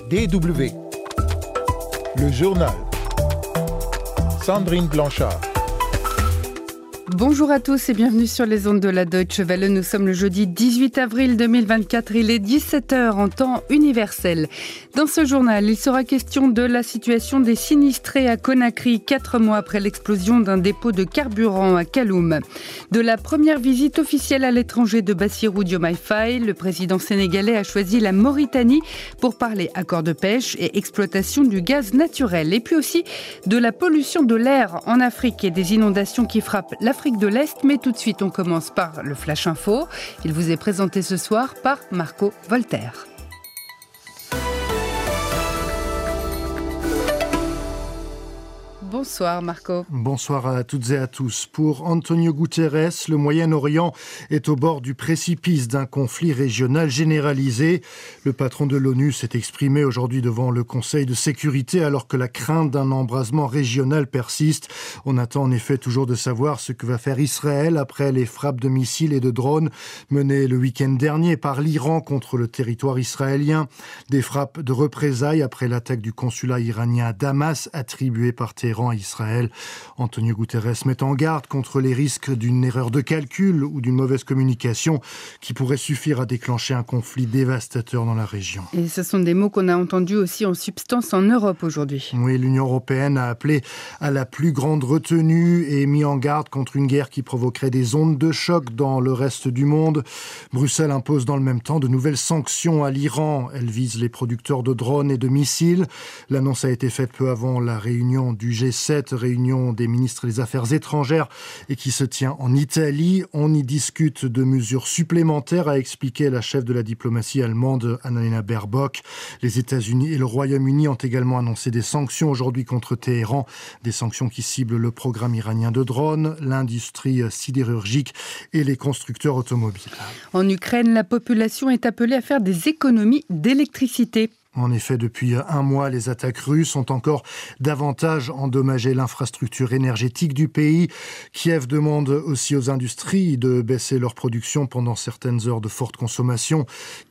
DW. Le journal. Sandrine Blanchard. Bonjour à tous et bienvenue sur les ondes de la Deutsche Welle. Nous sommes le jeudi 18 avril 2024. Il est 17h en temps universel. Dans ce journal, il sera question de la situation des sinistrés à Conakry, 4 mois après l'explosion d'un dépôt de carburant à Kaloum. De la première visite officielle à l'étranger de Bassirou Diomaye Faye, le président sénégalais a choisi la Mauritanie pour parler accord de pêche et exploitation du gaz naturel. Et puis aussi de la pollution de l'air en Afrique et des inondations qui frappent l'Afrique de l'Est, mais tout de suite on commence par le Flash Info. Il vous est présenté ce soir par Marco Voltaire. Bonsoir Marco. Bonsoir à toutes et à tous. Pour Antonio Guterres, le Moyen-Orient est au bord du précipice d'un conflit régional généralisé. Le patron de l'ONU s'est exprimé aujourd'hui devant le Conseil de sécurité alors que la crainte d'un embrasement régional persiste. On attend en effet toujours de savoir ce que va faire Israël après les frappes de missiles et de drones menées le week-end dernier par l'Iran contre le territoire israélien. Des frappes de représailles après l'attaque du consulat iranien à Damas attribuée par Téhéran à Israël. Antonio Guterres met en garde contre les risques d'une erreur de calcul ou d'une mauvaise communication qui pourrait suffire à déclencher un conflit dévastateur dans la région. Et ce sont des mots qu'on a entendus aussi en substance en Europe aujourd'hui. Oui, l'Union européenne a appelé à la plus grande retenue et mis en garde contre une guerre qui provoquerait des ondes de choc dans le reste du monde. Bruxelles impose dans le même temps de nouvelles sanctions à l'Iran. Elles visent les producteurs de drones et de missiles. L'annonce a été faite peu avant la réunion du G7, réunion des ministres des Affaires étrangères et qui se tient en Italie. On y discute de mesures supplémentaires, a expliqué la chef de la diplomatie allemande Annalena Baerbock. Les États-Unis et le Royaume-Uni ont également annoncé des sanctions aujourd'hui contre Téhéran, des sanctions qui ciblent le programme iranien de drones, l'industrie sidérurgique et les constructeurs automobiles. En Ukraine, la population est appelée à faire des économies d'électricité. En effet, depuis un mois, les attaques russes ont encore davantage endommagé l'infrastructure énergétique du pays. Kiev demande aussi aux industries de baisser leur production pendant certaines heures de forte consommation.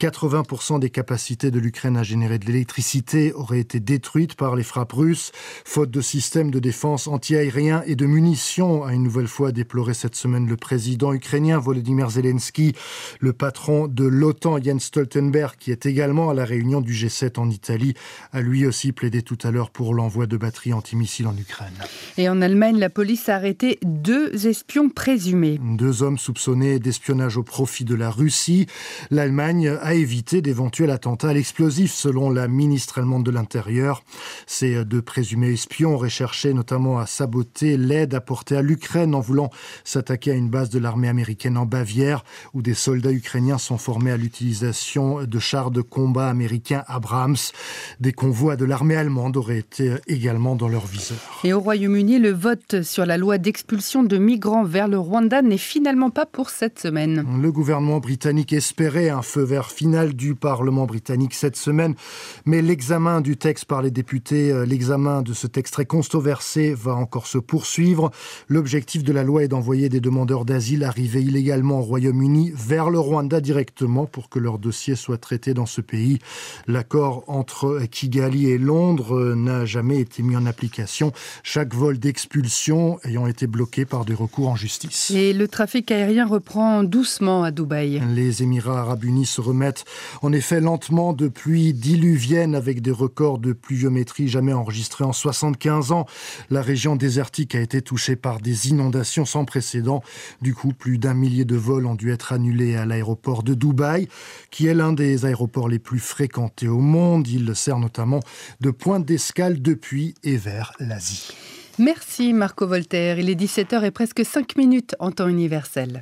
80% des capacités de l'Ukraine à générer de l'électricité auraient été détruites par les frappes russes. Faute de systèmes de défense anti-aérien et de munitions, a une nouvelle fois déploré cette semaine le président ukrainien Volodymyr Zelensky. Le patron de l'OTAN, Jens Stoltenberg, qui est également à la réunion du G7 en Italie, a lui aussi plaidé tout à l'heure pour l'envoi de batteries antimissiles en Ukraine. Et en Allemagne, la police a arrêté 2 espions présumés. 2 hommes soupçonnés d'espionnage au profit de la Russie. L'Allemagne a évité d'éventuels attentats à l'explosif, selon la ministre allemande de l'Intérieur. Ces 2 présumés espions auraient cherché notamment à saboter l'aide apportée à l'Ukraine en voulant s'attaquer à une base de l'armée américaine en Bavière, où des soldats ukrainiens sont formés à l'utilisation de chars de combat américains Abrams. Des convois de l'armée allemande auraient été également dans leur viseur. Et au Royaume-Uni, le vote sur la loi d'expulsion de migrants vers le Rwanda n'est finalement pas pour cette semaine. Le gouvernement britannique espérait un feu vert final du Parlement britannique cette semaine, mais l'examen du texte par les députés, l'examen de ce texte très controversé va encore se poursuivre. L'objectif de la loi est d'envoyer des demandeurs d'asile arrivés illégalement au Royaume-Uni vers le Rwanda directement pour que leur dossier soit traité dans ce pays. L'accord entre Kigali et Londres n'a jamais été mis en application, chaque vol d'expulsion ayant été bloqué par des recours en justice. Et le trafic aérien reprend doucement à Dubaï. Les Émirats arabes unis se remettent en effet lentement de pluies diluviennes avec des records de pluviométrie jamais enregistrés en 75 ans. La région désertique a été touchée par des inondations sans précédent. Du coup, plus d'1 millier de vols ont dû être annulés à l'aéroport de Dubaï, qui est l'un des aéroports les plus fréquentés au monde. Il sert notamment de point d'escale depuis et vers l'Asie. Merci Marco Voltaire. Il est 17h et presque 5 minutes en temps universel.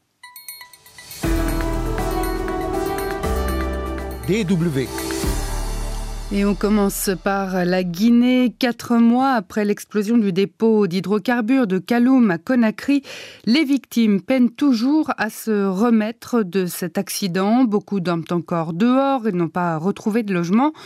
DW. Et on commence par la Guinée. 4 mois après l'explosion du dépôt d'hydrocarbures de Kaloum à Conakry, les victimes peinent toujours à se remettre de cet accident. Beaucoup dorment encore dehors et n'ont pas retrouvé de logement.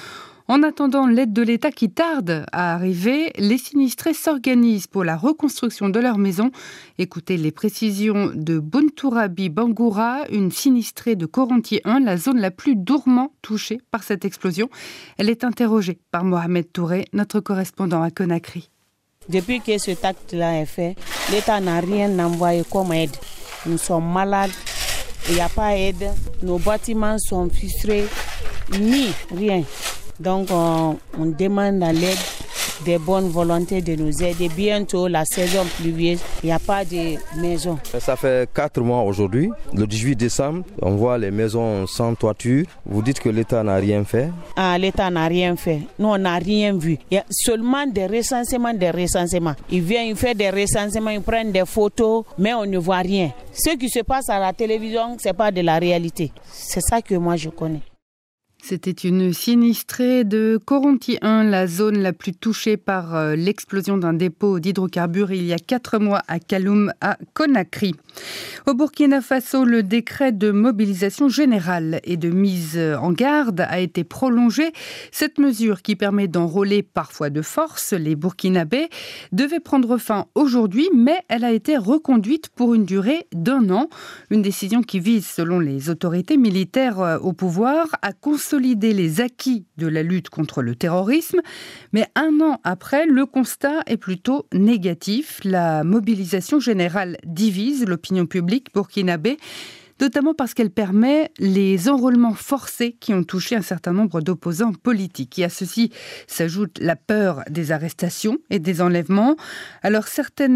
En attendant l'aide de l'État qui tarde à arriver, les sinistrés s'organisent pour la reconstruction de leur maison. Écoutez les précisions de Buntourabi Bangoura, une sinistrée de Koronti 1, la zone la plus durement touchée par cette explosion. Elle est interrogée par Mohamed Touré, notre correspondant à Conakry. Depuis que cet acte-là est fait, l'État n'a rien envoyé comme aide. Nous sommes malades, il n'y a pas d'aide, nos bâtiments sont frustrés, ni rien. Donc on demande à l'aide des bonnes volontés de nous aider. Bientôt la saison pluvieuse, il n'y a pas de maison. Ça fait 4 mois aujourd'hui, le 18 décembre, on voit les maisons sans toiture. Vous dites que l'État n'a rien fait? L'État n'a rien fait. Nous, on n'a rien vu. Il y a seulement des recensements. Ils viennent, ils font des recensements, ils prennent des photos, mais on ne voit rien. Ce qui se passe à la télévision, ce n'est pas de la réalité. C'est ça que moi je connais. C'était une sinistrée de Koronti 1, la zone la plus touchée par l'explosion d'un dépôt d'hydrocarbures il y a 4 mois à Kaloum, à Conakry. Au Burkina Faso, le décret de mobilisation générale et de mise en garde a été prolongé. Cette mesure, qui permet d'enrôler parfois de force les Burkinabés, devait prendre fin aujourd'hui, mais elle a été reconduite pour une durée d'1 an. Une décision qui vise, selon les autorités militaires au pouvoir, à consolider les acquis de la lutte contre le terrorisme. Mais 1 an après, le constat est plutôt négatif. La mobilisation générale divise l'opinion publique burkinabé, notamment parce qu'elle permet les enrôlements forcés qui ont touché un certain nombre d'opposants politiques. Et à ceci s'ajoute la peur des arrestations et des enlèvements, alors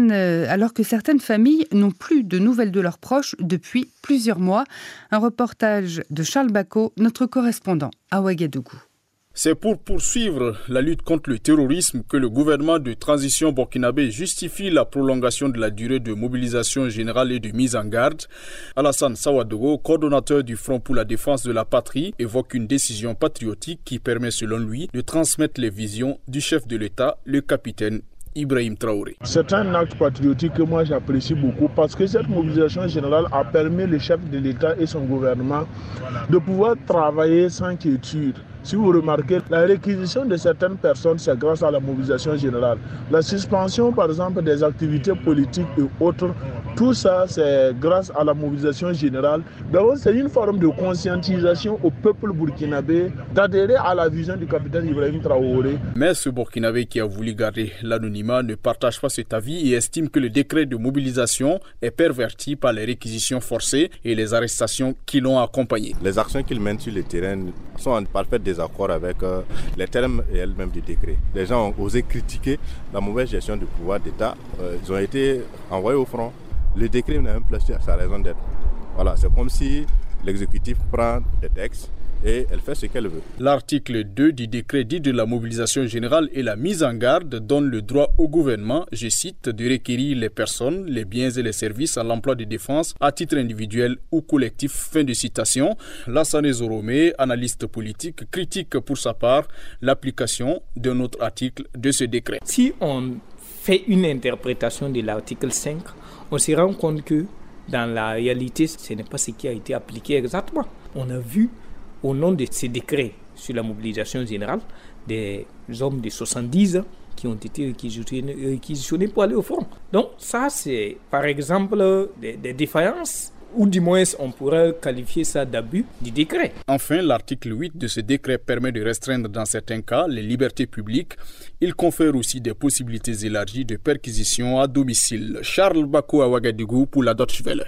que certaines familles n'ont plus de nouvelles de leurs proches depuis plusieurs mois. Un reportage de Charles Bacot, notre correspondant à Ouagadougou. C'est pour poursuivre la lutte contre le terrorisme que le gouvernement de transition burkinabé justifie la prolongation de la durée de mobilisation générale et de mise en garde. Alassane Sawadogo, coordonnateur du Front pour la défense de la patrie, évoque une décision patriotique qui permet selon lui de transmettre les visions du chef de l'État, le capitaine Ibrahim Traoré. C'est un acte patriotique que moi j'apprécie beaucoup parce que cette mobilisation générale a permis le chef de l'État et son gouvernement de pouvoir travailler sans quiétude. Si vous remarquez, la réquisition de certaines personnes, c'est grâce à la mobilisation générale. La suspension, par exemple, des activités politiques et autres, tout ça, c'est grâce à la mobilisation générale. D'abord, c'est une forme de conscientisation au peuple burkinabé d'adhérer à la vision du capitaine Ibrahim Traoré. Mais ce burkinabé qui a voulu garder l'anonymat ne partage pas cet avis et estime que le décret de mobilisation est perverti par les réquisitions forcées et les arrestations qui l'ont accompagné. Les actions qu'il mène sur le terrain sont en parfait désaccord avec les termes et elles-mêmes du décret. Les gens ont osé critiquer la mauvaise gestion du pouvoir d'État. Ils ont été envoyés au front. Le décret n'a même plus sa raison d'être. Voilà, c'est comme si l'exécutif prend des textes et elle fait ce qu'elle veut. L'article 2 du décret dit de la mobilisation générale et la mise en garde donne le droit au gouvernement, je cite, de requérir les personnes, les biens et les services à l'emploi de défense à titre individuel ou collectif. Fin de citation. Lassane Zoromé, analyste politique, critique pour sa part l'application d'un autre article de ce décret. Si on fait une interprétation de l'article 5, on se rend compte que dans la réalité, ce n'est pas ce qui a été appliqué exactement. On a vu au nom de ces décrets sur la mobilisation générale, des hommes de 70 ans qui ont été réquisitionnés pour aller au front. Donc ça, c'est par exemple des défaillances, ou du moins on pourrait qualifier ça d'abus du décret. Enfin, l'article 8 de ce décret permet de restreindre dans certains cas les libertés publiques. Il confère aussi des possibilités élargies de perquisition à domicile. Charles Bacot à Ouagadougou pour la Deutsche Welle.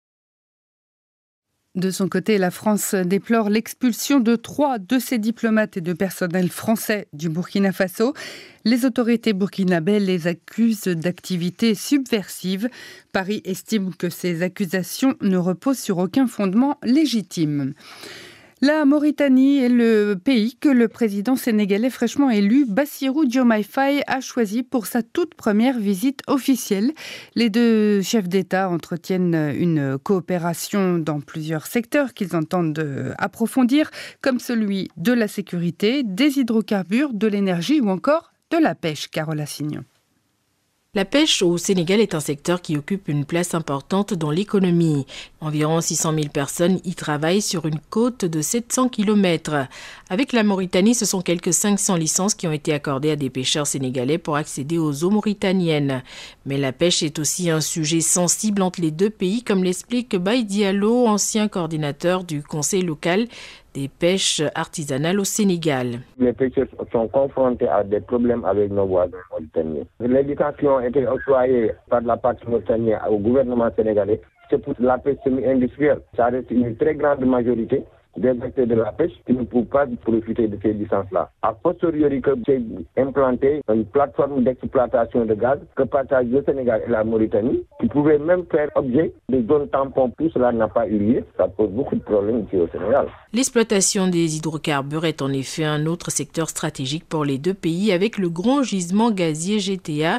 De son côté, la France déplore l'expulsion de 3 de ses diplomates et de personnel français du Burkina Faso. Les autorités burkinabées les accusent d'activités subversives. Paris estime que ces accusations ne reposent sur aucun fondement légitime. La Mauritanie est le pays que le président sénégalais fraîchement élu, Bassirou Diomaye Faye, a choisi pour sa toute première visite officielle. Les deux chefs d'État entretiennent une coopération dans plusieurs secteurs qu'ils entendent approfondir, comme celui de la sécurité, des hydrocarbures, de l'énergie ou encore de la pêche. Carola Signon. La pêche au Sénégal est un secteur qui occupe une place importante dans l'économie. Environ 600 000 personnes y travaillent sur une côte de 700 km. Avec la Mauritanie, ce sont quelques 500 licences qui ont été accordées à des pêcheurs sénégalais pour accéder aux eaux mauritaniennes. Mais la pêche est aussi un sujet sensible entre les deux pays, comme l'explique Baye Diallo, ancien coordinateur du conseil local des pêches artisanales au Sénégal. Les pêcheurs sont confrontés à des problèmes avec nos voisins mauritaniens. Les licences qui ont été octroyées par la partie mauritanienne au gouvernement sénégalais, c'est pour la pêche semi-industrielle. Ça reste une très grande majorité des acteurs de la pêche qui ne peuvent pas profiter de ces licences-là. A posteriori que j'ai implanté une plateforme d'exploitation de gaz que partagent le Sénégal et la Mauritanie, qui pouvait même faire objet de zones tampons. Tout cela n'a pas eu lieu. Ça pose beaucoup de problèmes ici au Sénégal. L'exploitation des hydrocarbures est en effet un autre secteur stratégique pour les deux pays, avec le grand gisement gazier GTA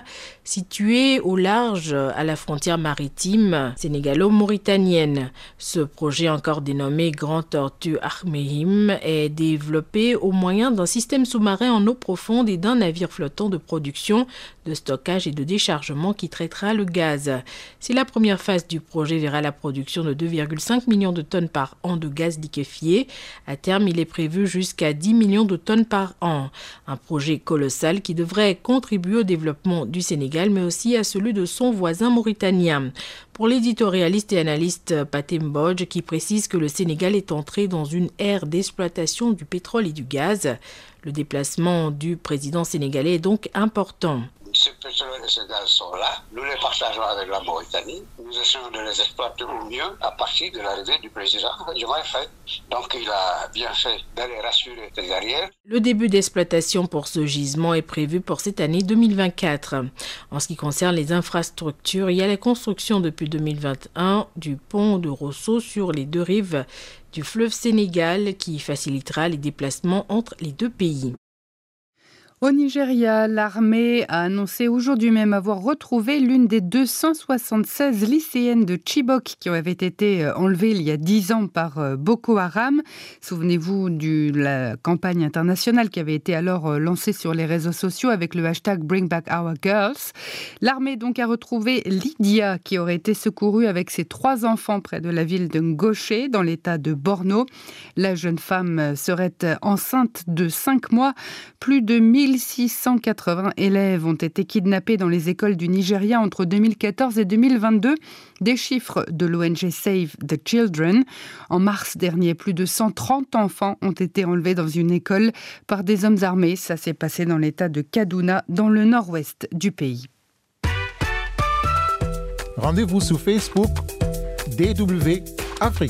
situé au large à la frontière maritime sénégalo-mauritanienne. Ce projet, encore dénommé Grand Tortue Ahmeyim, est développé au moyen d'un système sous-marin en eau profonde et d'un navire flottant de production, de stockage et de déchargement qui traitera le gaz. Si la première phase du projet verra la production de 2,5 millions de tonnes par an de gaz liquéfié, à terme, il est prévu jusqu'à 10 millions de tonnes par an. Un projet colossal qui devrait contribuer au développement du Sénégal, mais aussi à celui de son voisin mauritanien. Pour l'éditorialiste et analyste Pathé Mbodj, qui précise que le Sénégal est entré dans une ère d'exploitation du pétrole et du gaz, le déplacement du président sénégalais est donc important. Ce pétrole et ce gaz sont là, nous les partageons avec la Mauritanie, nous essayons de les exploiter au mieux à partir de l'arrivée du président Diomaye Faye. Donc il a bien fait d'aller rassurer les arrières. Le début d'exploitation pour ce gisement est prévu pour cette année 2024. En ce qui concerne les infrastructures, il y a la construction depuis 2021 du pont de Rosso sur les deux rives du fleuve Sénégal qui facilitera les déplacements entre les deux pays. Au Nigeria, l'armée a annoncé aujourd'hui même avoir retrouvé l'une des 276 lycéennes de Chibok qui avaient été enlevées il y a 10 ans par Boko Haram. Souvenez-vous de la campagne internationale qui avait été alors lancée sur les réseaux sociaux avec le hashtag Bring Back Our Girls. L'armée donc a retrouvé Lydia qui aurait été secourue avec ses 3 enfants près de la ville de Ngoché dans l'état de Borno. La jeune femme serait enceinte de 5 mois. Plus de 1680 élèves ont été kidnappés dans les écoles du Nigeria entre 2014 et 2022. Des chiffres de l'ONG Save the Children. En mars dernier, plus de 130 enfants ont été enlevés dans une école par des hommes armés. Ça s'est passé dans l'état de Kaduna, dans le nord-ouest du pays. Rendez-vous sur Facebook DW Afrique.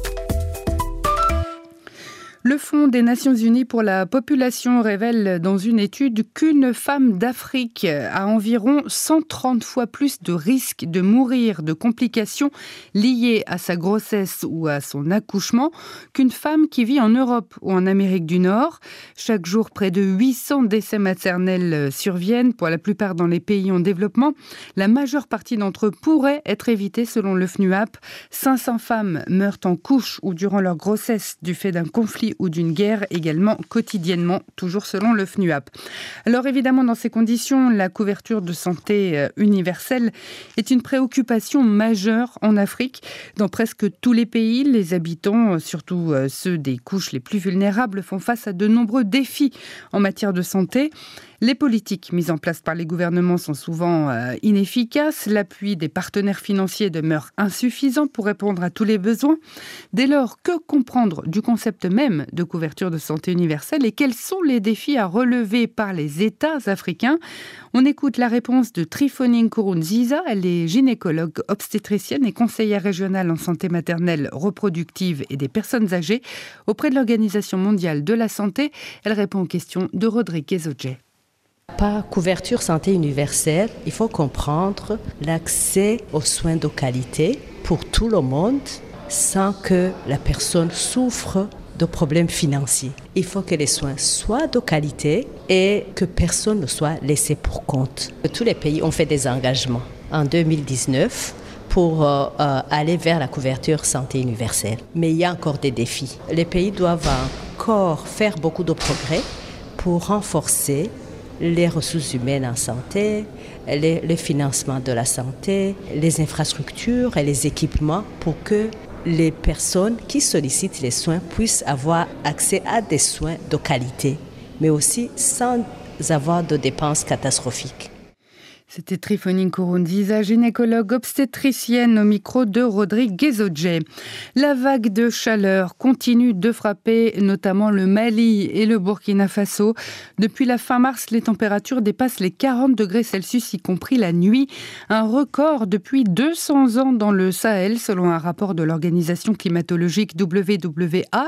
Le Fonds des Nations Unies pour la population révèle dans une étude qu'une femme d'Afrique a environ 130 fois plus de risques de mourir de complications liées à sa grossesse ou à son accouchement qu'une femme qui vit en Europe ou en Amérique du Nord. Chaque jour, près de 800 décès maternels surviennent, pour la plupart dans les pays en développement. La majeure partie d'entre eux pourraient être évités selon le FNUAP. 500 femmes meurent en couche ou durant leur grossesse du fait d'un conflit ou d'une guerre également quotidiennement, toujours selon le FNUAP. Alors évidemment, dans ces conditions, la couverture de santé universelle est une préoccupation majeure en Afrique. Dans presque tous les pays, les habitants, surtout ceux des couches les plus vulnérables, font face à de nombreux défis en matière de santé. Les politiques mises en place par les gouvernements sont souvent inefficaces. L'appui des partenaires financiers demeure insuffisant pour répondre à tous les besoins. Dès lors, que comprendre du concept même de couverture de santé universelle et quels sont les défis à relever par les États africains? On écoute la réponse de Trifonine Nkurunziza. Elle est gynécologue obstétricienne et conseillère régionale en santé maternelle, reproductive et des personnes âgées auprès de l'Organisation mondiale de la santé. Elle répond aux questions de Rodrigue Zodje. Par couverture santé universelle, il faut comprendre l'accès aux soins de qualité pour tout le monde sans que la personne souffre de problèmes financiers. Il faut que les soins soient de qualité et que personne ne soit laissé pour compte. Tous les pays ont fait des engagements en 2019 pour aller vers la couverture santé universelle. Mais il y a encore des défis. Les pays doivent encore faire beaucoup de progrès pour renforcer les ressources humaines en santé, le financement de la santé, les infrastructures et les équipements pour que les personnes qui sollicitent les soins puissent avoir accès à des soins de qualité, mais aussi sans avoir de dépenses catastrophiques. C'était Trifonine Kurunziza, gynécologue obstétricienne au micro de Rodrigue Guézodje. La vague de chaleur continue de frapper notamment le Mali et le Burkina Faso. Depuis la fin mars, les températures dépassent les 40 degrés Celsius, y compris la nuit. Un record depuis 200 ans dans le Sahel, selon un rapport de l'organisation climatologique WWA.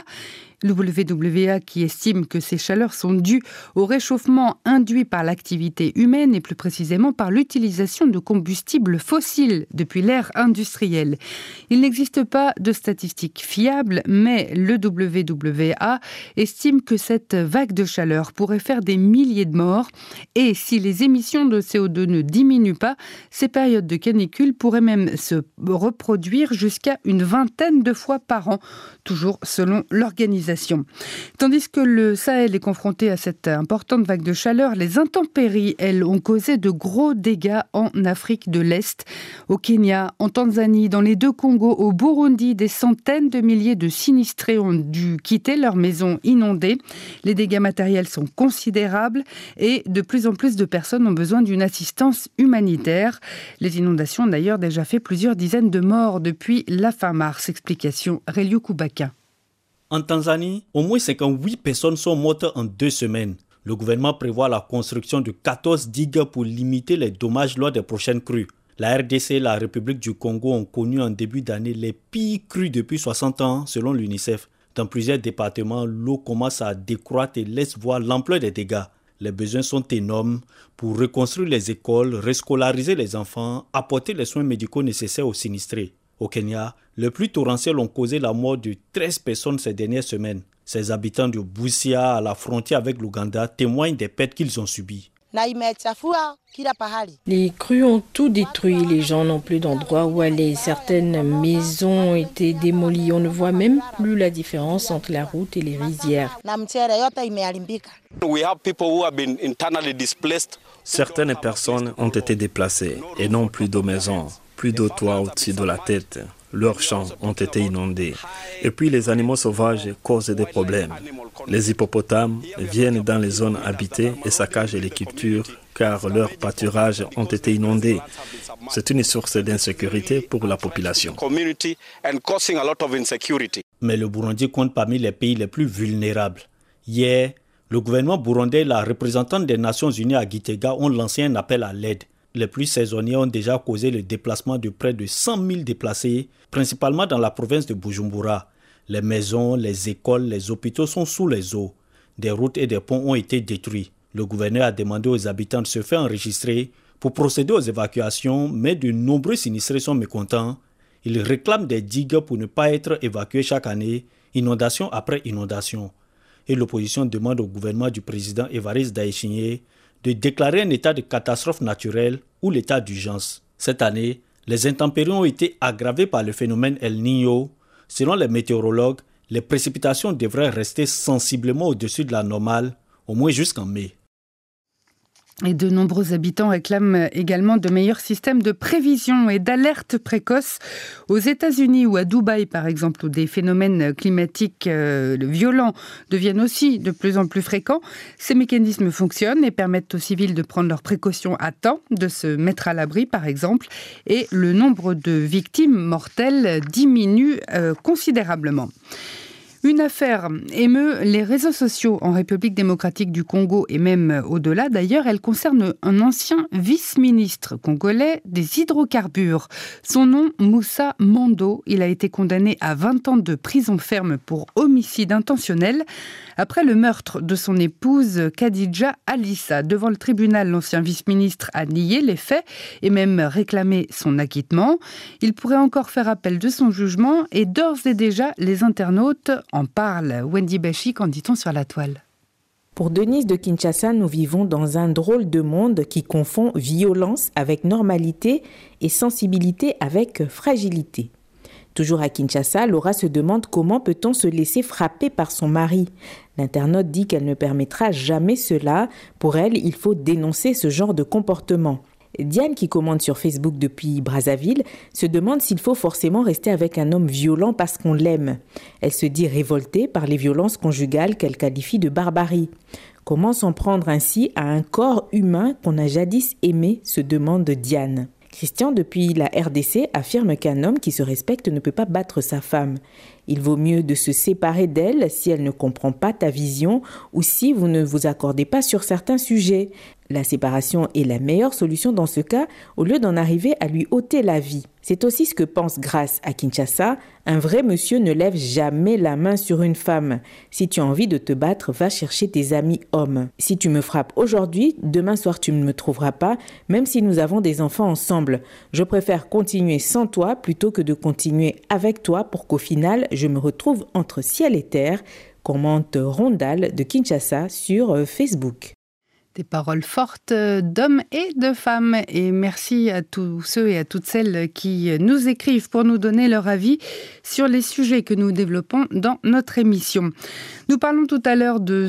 WWA qui estime que ces chaleurs sont dues au réchauffement induit par l'activité humaine et plus précisément par l'utilisation de combustibles fossiles depuis l'ère industrielle. Il n'existe pas de statistiques fiables, mais le WWA estime que cette vague de chaleur pourrait faire des milliers de morts et si les émissions de CO2 ne diminuent pas, ces périodes de canicule pourraient même se reproduire jusqu'à une vingtaine de fois par an, toujours selon l'organisation. Tandis que le Sahel est confronté à cette importante vague de chaleur, les intempéries, elles, ont causé de gros dégâts en Afrique de l'Est, au Kenya, en Tanzanie, dans les deux Congos, au Burundi. Des centaines de milliers de sinistrés ont dû quitter leurs maisons inondées. Les dégâts matériels sont considérables et de plus en plus de personnes ont besoin d'une assistance humanitaire. Les inondations ont d'ailleurs déjà fait plusieurs dizaines de morts depuis la fin mars. Explication Relio Koubaka. En Tanzanie, au moins 58 personnes sont mortes en 2 semaines. Le gouvernement prévoit la construction de 14 digues pour limiter les dommages lors des prochaines crues. La RDC et la République du Congo ont connu en début d'année les pires crues depuis 60 ans, selon l'UNICEF. Dans plusieurs départements, l'eau commence à décroître et laisse voir l'ampleur des dégâts. Les besoins sont énormes pour reconstruire les écoles, rescolariser les enfants, apporter les soins médicaux nécessaires aux sinistrés. Au Kenya, les pluies torrentielles ont causé la mort de 13 personnes ces dernières semaines. Ces habitants de Busia, à la frontière avec l'Ouganda, témoignent des pertes qu'ils ont subies. Les crues ont tout détruit, les gens n'ont plus d'endroit où aller. Certaines maisons ont été démolies, on ne voit même plus la différence entre la route et les rizières. Certaines personnes ont été déplacées et n'ont plus de maison, plus de toit au-dessus de la tête. Leurs champs ont été inondés. Et puis les animaux sauvages causent des problèmes. Les hippopotames viennent dans les zones habitées et saccagent les cultures car leurs pâturages ont été inondés. C'est une source d'insécurité pour la population. Mais le Burundi compte parmi les pays les plus vulnérables. Hier, le gouvernement burundais et la représentante des Nations Unies à Gitega ont lancé un appel à l'aide. Les pluies saisonnières ont déjà causé le déplacement de près de 100 000 déplacés, principalement dans la province de Bujumbura. Les maisons, les écoles, les hôpitaux sont sous les eaux. Des routes et des ponts ont été détruits. Le gouverneur a demandé aux habitants de se faire enregistrer pour procéder aux évacuations, mais de nombreux sinistrés sont mécontents. Ils réclament des digues pour ne pas être évacués chaque année, inondation après inondation. Et l'opposition demande au gouvernement du président Évariste Ndayishimiye de déclarer un état de catastrophe naturelle ou l'état d'urgence. Cette année, les intempéries ont été aggravées par le phénomène El Niño. Selon les météorologues, les précipitations devraient rester sensiblement au-dessus de la normale, au moins jusqu'en mai. Et de nombreux habitants réclament également de meilleurs systèmes de prévision et d'alerte précoce. Aux États-Unis ou à Dubaï, par exemple, où des phénomènes climatiques violents deviennent aussi de plus en plus fréquents, ces mécanismes fonctionnent et permettent aux civils de prendre leurs précautions à temps, de se mettre à l'abri, par exemple, et le nombre de victimes mortelles diminue considérablement. Une affaire émeut les réseaux sociaux en République démocratique du Congo et même au-delà. D'ailleurs, elle concerne un ancien vice-ministre congolais des hydrocarbures. Son nom, Moussa Mando. Il a été condamné à 20 ans de prison ferme pour homicide intentionnel après le meurtre de son épouse Khadija Alissa. Devant le tribunal, l'ancien vice-ministre a nié les faits et même réclamé son acquittement. Il pourrait encore faire appel de son jugement et d'ores et déjà, les internautes en parle. Wendy Bachi, qu'en dit-on sur la toile ? Pour Denise de Kinshasa, nous vivons dans un drôle de monde qui confond violence avec normalité et sensibilité avec fragilité. Toujours à Kinshasa, Laura se demande comment peut-on se laisser frapper par son mari. L'internaute dit qu'elle ne permettra jamais cela. Pour elle, il faut dénoncer ce genre de comportement. Diane, qui commente sur Facebook depuis Brazzaville, se demande s'il faut forcément rester avec un homme violent parce qu'on l'aime. Elle se dit révoltée par les violences conjugales qu'elle qualifie de barbarie. Comment s'en prendre ainsi à un corps humain qu'on a jadis aimé, se demande Diane. Christian, depuis la RDC, affirme qu'un homme qui se respecte ne peut pas battre sa femme. Il vaut mieux de se séparer d'elle si elle ne comprend pas ta vision ou si vous ne vous accordez pas sur certains sujets. La séparation est la meilleure solution dans ce cas, au lieu d'en arriver à lui ôter la vie. C'est aussi ce que pense Grace à Kinshasa. Un vrai monsieur ne lève jamais la main sur une femme. Si tu as envie de te battre, va chercher tes amis hommes. Si tu me frappes aujourd'hui, demain soir tu ne me trouveras pas, même si nous avons des enfants ensemble. Je préfère continuer sans toi plutôt que de continuer avec toi pour qu'au final, je me retrouve entre ciel et terre, commente Rondal de Kinshasa sur Facebook. Des paroles fortes d'hommes et de femmes. Et merci à tous ceux et à toutes celles qui nous écrivent pour nous donner leur avis sur les sujets que nous développons dans notre émission. Nous parlons tout à l'heure de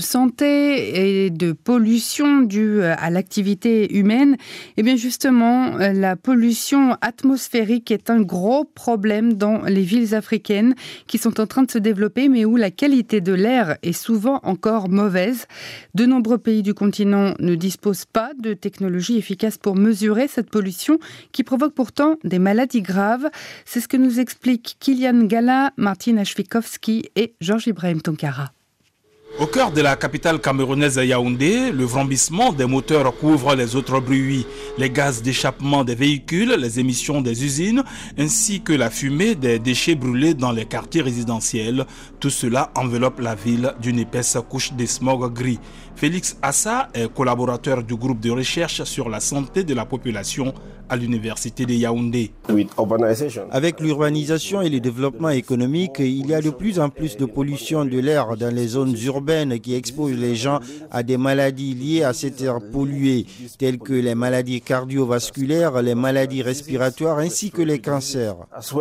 santé et de pollution due à l'activité humaine. Et bien justement, la pollution atmosphérique est un gros problème dans les villes africaines qui sont en train de se développer, mais où la qualité de l'air est souvent encore mauvaise. De nombreux pays du continent ne disposent pas de technologies efficaces pour mesurer cette pollution qui provoque pourtant des maladies graves. C'est ce que nous expliquent Kylian Gala, Martin Ashvikowski et Georges Ibrahim Tonkara. Au cœur de la capitale camerounaise Yaoundé, le vrombissement des moteurs couvre les autres bruits, les gaz d'échappement des véhicules, les émissions des usines, ainsi que la fumée des déchets brûlés dans les quartiers résidentiels. Tout cela enveloppe la ville d'une épaisse couche de smog gris. Félix Assa est collaborateur du groupe de recherche sur la santé de la population à l'université de Yaoundé. Avec l'urbanisation et le développement économique, il y a de plus en plus de pollution de l'air dans les zones urbaines qui exposent les gens à des maladies liées à cet air pollué, telles que les maladies cardiovasculaires, les maladies respiratoires ainsi que les cancers.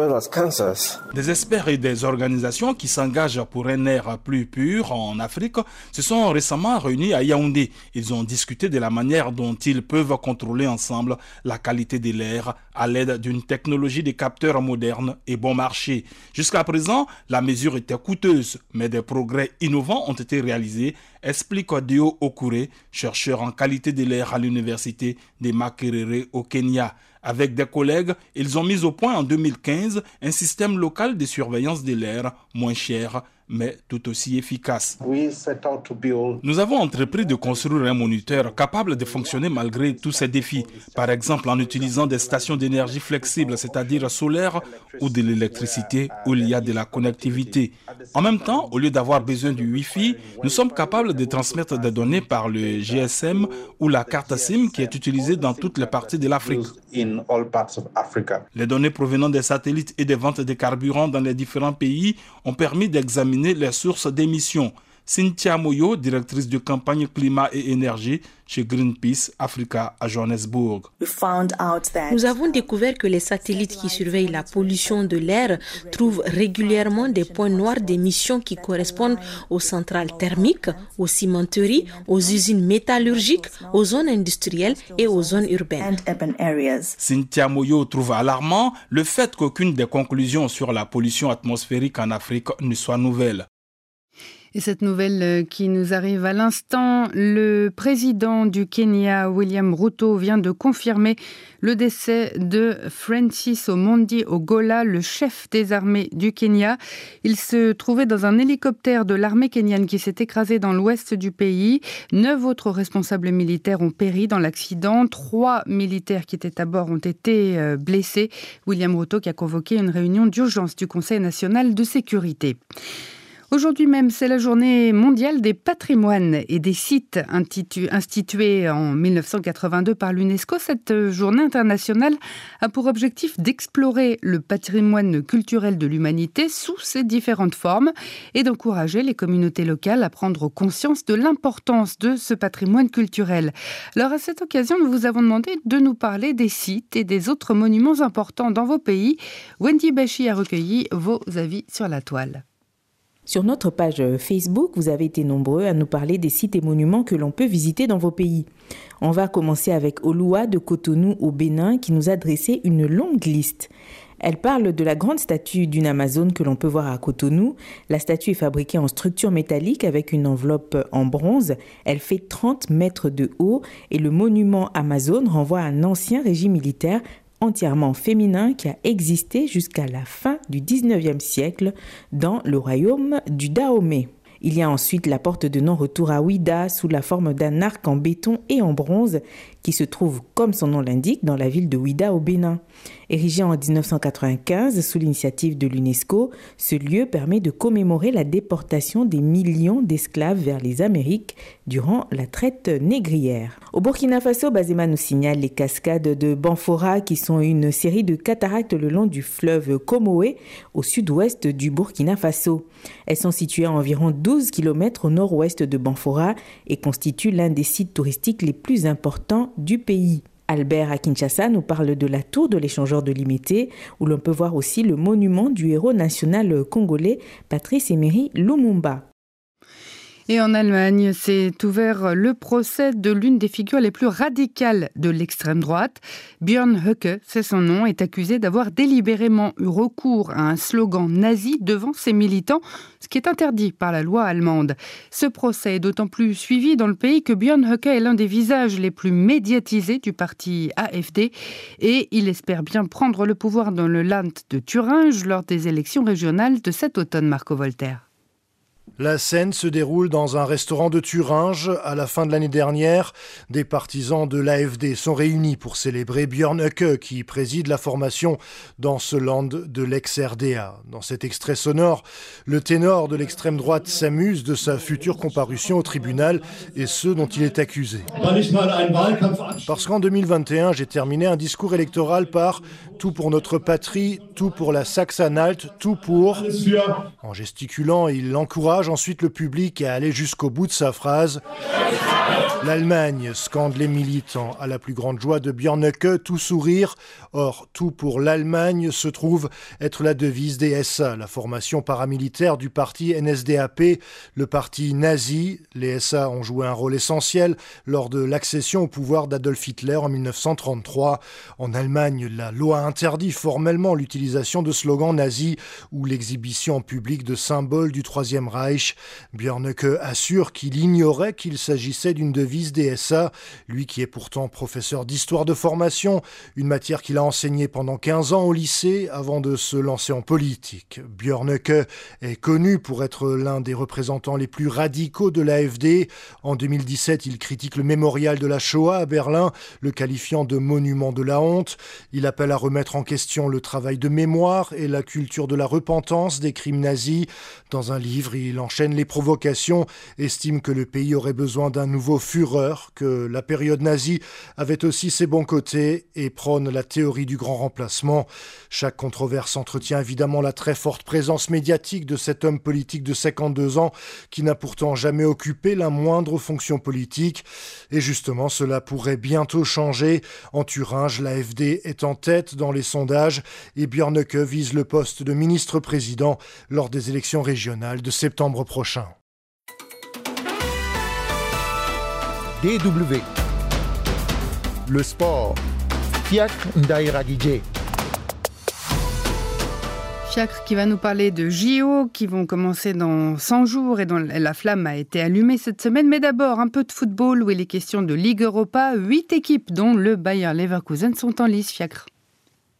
Des experts et des organisations qui s'engagent pour un air plus pur en Afrique se sont récemment réunis à Yaoundé. Ils ont discuté de la manière dont ils peuvent contrôler ensemble la qualité de l'air à l'aide d'une technologie de capteurs modernes et bon marché. Jusqu'à présent, la mesure était coûteuse, mais des progrès innovants ont été réalisés, explique Dio Okure, chercheur en qualité de l'air à l'université de Makerere au Kenya. Avec des collègues, ils ont mis au point en 2015 un système local de surveillance de l'air moins cher, mais tout aussi efficace. Nous avons entrepris de construire un moniteur capable de fonctionner malgré tous ces défis. Par exemple, en utilisant des stations d'énergie flexibles, c'est-à-dire solaires ou de l'électricité où il y a de la connectivité. En même temps, au lieu d'avoir besoin du Wi-Fi, nous sommes capables de transmettre des données par le GSM ou la carte SIM qui est utilisée dans toutes les parties de l'Afrique. Les données provenant des satellites et des ventes de carburant dans les différents pays ont permis d'examiner les sources d'émissions. Cynthia Moyo, directrice de campagne climat et énergie chez Greenpeace Africa à Johannesburg. Nous avons découvert que les satellites qui surveillent la pollution de l'air trouvent régulièrement des points noirs d'émissions qui correspondent aux centrales thermiques, aux cimenteries, aux usines métallurgiques, aux zones industrielles et aux zones urbaines. Cynthia Moyo trouve alarmant le fait qu'aucune des conclusions sur la pollution atmosphérique en Afrique ne soit nouvelle. Et cette nouvelle qui nous arrive à l'instant, le président du Kenya, William Ruto, vient de confirmer le décès de Francis Omondi Ogola, le chef des armées du Kenya. Il se trouvait dans un hélicoptère de l'armée kenyane qui s'est écrasé dans l'ouest du pays. 9 autres responsables militaires ont péri dans l'accident. 3 militaires qui étaient à bord ont été blessés. William Ruto qui a convoqué une réunion d'urgence du Conseil national de sécurité. Aujourd'hui même, c'est la journée mondiale des patrimoines et des sites instituée en 1982 par l'UNESCO. Cette journée internationale a pour objectif d'explorer le patrimoine culturel de l'humanité sous ses différentes formes et d'encourager les communautés locales à prendre conscience de l'importance de ce patrimoine culturel. Alors à cette occasion, nous vous avons demandé de nous parler des sites et des autres monuments importants dans vos pays. Wendy Bachi a recueilli vos avis sur la toile. Sur notre page Facebook, vous avez été nombreux à nous parler des sites et monuments que l'on peut visiter dans vos pays. On va commencer avec Oloua de Cotonou au Bénin qui nous a dressé une longue liste. Elle parle de la grande statue d'une Amazone que l'on peut voir à Cotonou. La statue est fabriquée en structure métallique avec une enveloppe en bronze. Elle fait 30 mètres de haut et le monument Amazone renvoie à un ancien régime militaire entièrement féminin qui a existé jusqu'à la fin du 19e siècle dans le royaume du Dahomey. Il y a ensuite la porte de non-retour à Ouida sous la forme d'un arc en béton et en bronze qui se trouve, comme son nom l'indique, dans la ville de Ouida au Bénin. Érigé en 1995 sous l'initiative de l'UNESCO, ce lieu permet de commémorer la déportation des millions d'esclaves vers les Amériques durant la traite négrière. Au Burkina Faso, Bazema nous signale les cascades de Banfora qui sont une série de cataractes le long du fleuve Comoé au sud-ouest du Burkina Faso. Elles sont situées à environ 12 km au nord-ouest de Banfora et constituent l'un des sites touristiques les plus importants du pays. Albert à Kinshasa nous parle de la tour de l'échangeur de Limité, où l'on peut voir aussi le monument du héros national congolais Patrice Emery Lumumba. Et en Allemagne, s'est ouvert le procès de l'une des figures les plus radicales de l'extrême droite. Björn Höcke, c'est son nom, est accusé d'avoir délibérément eu recours à un slogan nazi devant ses militants, ce qui est interdit par la loi allemande. Ce procès est d'autant plus suivi dans le pays que Björn Höcke est l'un des visages les plus médiatisés du parti AfD et il espère bien prendre le pouvoir dans le Land de Thuringe lors des élections régionales de cet automne, Marco Voltaire. La scène se déroule dans un restaurant de Thuringe. À la fin de l'année dernière, des partisans de l'AfD sont réunis pour célébrer Björn Höcke qui préside la formation dans ce land de l'ex-RDA. Dans cet extrait sonore, le ténor de l'extrême droite s'amuse de sa future comparution au tribunal et ceux dont il est accusé. Parce qu'en 2021, j'ai terminé un discours électoral par « Tout pour notre patrie, tout pour la Saxe-Anhalt, tout pour… » En gesticulant, il encourage ensuite le public à aller jusqu'au bout de sa phrase. L'Allemagne, scandent les militants, à la plus grande joie de Björn Höcke, tout sourire. Or, tout pour l'Allemagne se trouve être la devise des SA, la formation paramilitaire du parti NSDAP, le parti nazi. Les SA ont joué un rôle essentiel lors de l'accession au pouvoir d'Adolf Hitler en 1933. En Allemagne, la loi interdit formellement l'utilisation de slogans nazis ou l'exhibition en public de symboles du Troisième Reich. Björn Höcke assure qu'il ignorait qu'il s'agissait d'une devise des SA, lui qui est pourtant professeur d'histoire de formation, une matière qu'il a enseignée pendant 15 ans au lycée avant de se lancer en politique. Björn Höcke est connu pour être l'un des représentants les plus radicaux de l'AfD. En 2017, il critique le mémorial de la Shoah à Berlin, le qualifiant de monument de la honte. Il appelle à remettre en question le travail de mémoire et la culture de la repentance des crimes nazis. Dans un livre, il enchaîne les provocations, estime que le pays aurait besoin d'un nouveau Führer, que la période nazie avait aussi ses bons côtés et prône la théorie du grand remplacement. Chaque controverse entretient évidemment la très forte présence médiatique de cet homme politique de 52 ans qui n'a pourtant jamais occupé la moindre fonction politique. Et justement, cela pourrait bientôt changer. En Thuringe, l'AfD est en tête dans les sondages et Björn Höcke vise le poste de ministre-président lors des élections régionales de septembre prochain. DW. Le sport. Fiacre Ndairagidje. Fiacre qui va nous parler de JO qui vont commencer dans 100 jours et dont la flamme a été allumée cette semaine. Mais d'abord, un peu de football où il est question de Ligue Europa. 8 équipes, dont le Bayer Leverkusen, sont en lice, Fiacre.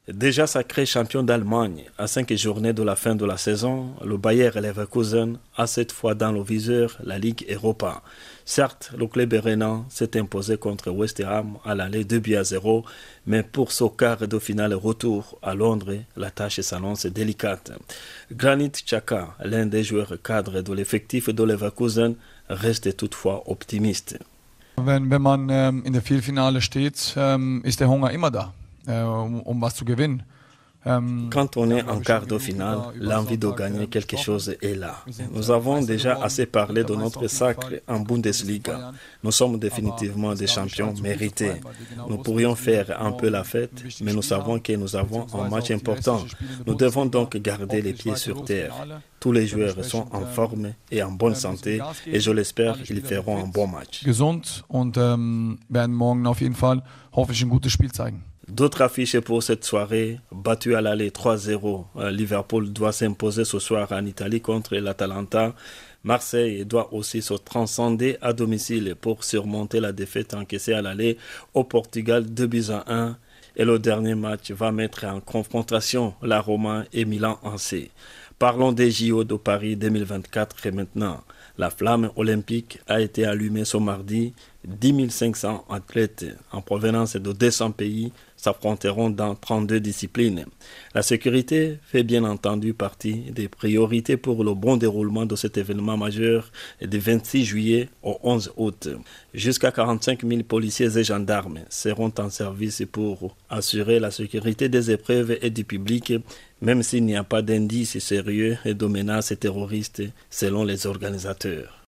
Déjà sacré champion d'Allemagne à 5 journées de la fin de la saison, le Bayer Leverkusen a cette fois dans le viseur la Ligue Europa. Certes, le club rhénan s'est imposé contre West Ham à l'aller 2-0, mais pour ce quart de finale retour à Londres, la tâche s'annonce délicate. Granit Xhaka, l'un des joueurs cadres de l'effectif de Leverkusen, reste toutefois optimiste. Wenn man in der Viertelfinale steht, ist der Hunger immer da, was zu gewinnen. Quand on est en quart de finale, l'envie de gagner quelque chose est là. Nous avons déjà assez parlé de notre sacre en Bundesliga. Nous sommes définitivement des champions mérités. Nous pourrions faire un peu la fête, mais nous savons que nous avons un match important. Nous devons donc garder les pieds sur terre. Tous les joueurs sont en forme et en bonne santé et je l'espère qu'ils feront un bon match. Gesund und werden morgen auf jeden Fall hoffentlich ein gutes Spiel zeigen. D'autres affiches pour cette soirée, battu à l'aller 3-0. Liverpool doit s'imposer ce soir en Italie contre l'Atalanta. Marseille doit aussi se transcender à domicile pour surmonter la défaite encaissée à l'aller au Portugal 2-1. Et le dernier match va mettre en confrontation la Roma et Milan AC. Parlons des JO de Paris 2024 et maintenant. La flamme olympique a été allumée ce mardi. 10 500 athlètes en provenance de 200 pays s'affronteront dans 32 disciplines. La sécurité fait bien entendu partie des priorités pour le bon déroulement de cet événement majeur du 26 juillet au 11 août. Jusqu'à 45 000 policiers et gendarmes seront en service pour assurer la sécurité des épreuves et du public, même s'il n'y a pas d'indices sérieux et de menaces terroristes selon les organisateurs.